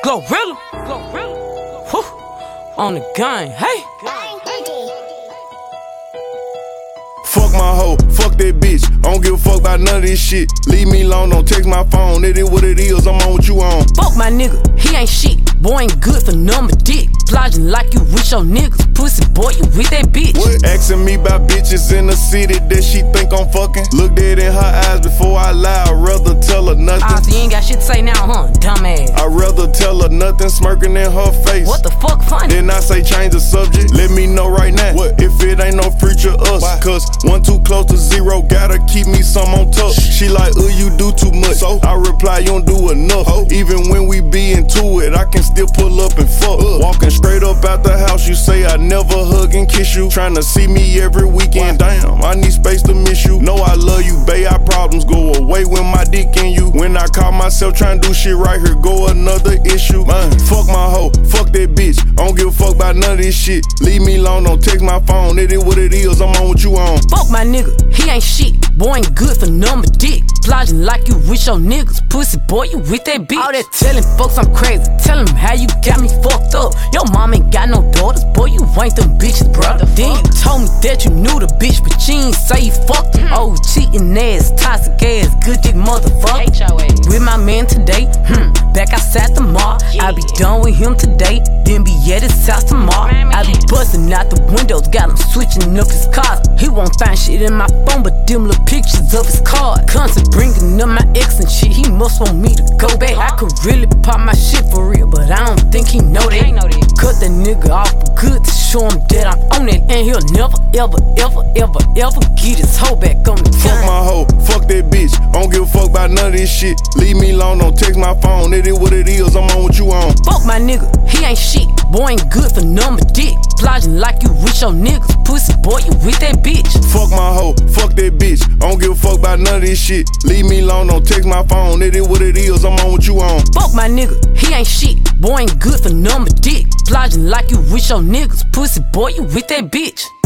Glorilla. Whew. On the gun, hey. Fuck my hoe, fuck that bitch. I don't give a fuck about none of this shit. Leave me alone, don't text my phone. It is what it is, I'm on what you on. Fuck my nigga, he ain't shit. Boy ain't good for number dick. Plodging like you with your niggas. Pussy boy, you with that bitch. What? Asking me about bitches in the city that she think I'm fucking. Look dead in her eyes before I lie. I'd rather tell her nothing. So you ain't got shit to say now, huh? Dumbass. I'd rather tell her nothing, smirking in her face. What the fuck funny? Then I say change the subject. Let me know right now. What? If it ain't no future us. Why? Cause 1 too close to 0, gotta keep me some on top. She like, you do too much. So I reply, you don't do enough. Even when we be into it, I can still pull up and fuck. Walking straight up out the house, you say I never hug and kiss you. Tryna see me every weekend. Damn, I need space to miss you. Know I love you, babe. Our problems go away when my dick in you. When I call myself tryna do shit right, here go another issue. Man, fuck my hoe, fuck that bitch. I don't give a fuck about none of this shit. Leave me alone, don't text my phone. It is what it is, I'm on what you on. Fuck my nigga, he ain't shit. Boy ain't good for number dick. Plodging like you with your niggas. Pussy boy, you with that bitch. All that telling folks I'm crazy. Tell them how you got me fucked up. Your mom ain't got no daughters. Boy, you ain't them bitches, brother. Then you told me that you knew the bitch, but you ain't say you fucked her. Oh, cheating ass, toxic ass, good dick motherfucker. With my man today, back outside tomorrow. I be done with him today, then be at his house tomorrow. I be busting out the windows, got him switching up his cars. He won't find shit in my phone, but them little pictures of his card. Constant bringing up my ex and shit, he must want me to go back. I could really pop my shit for real, but I don't think he know that. Cut that nigga off for good to show him that I'm on it. And he'll never, ever, ever, ever, ever get his hoe back on the Fuck my hoe, fuck that bitch. I don't give a fuck about none of this shit. Leave me alone, don't text my phone. It is what it is, I'm on what you on. Fuck my nigga, he ain't shit. Boy ain't good for number dick. Plodging like you with your niggas. Pussy boy, you with that bitch. Fuck my hoe, fuck that bitch. I don't give a fuck about none of this shit. Leave me alone, don't text my phone. It is what it is, I'm on what you on. Fuck my nigga, he ain't shit. Boy ain't good for number dick. Plodging like you with your niggas. Pussy boy, you with that bitch.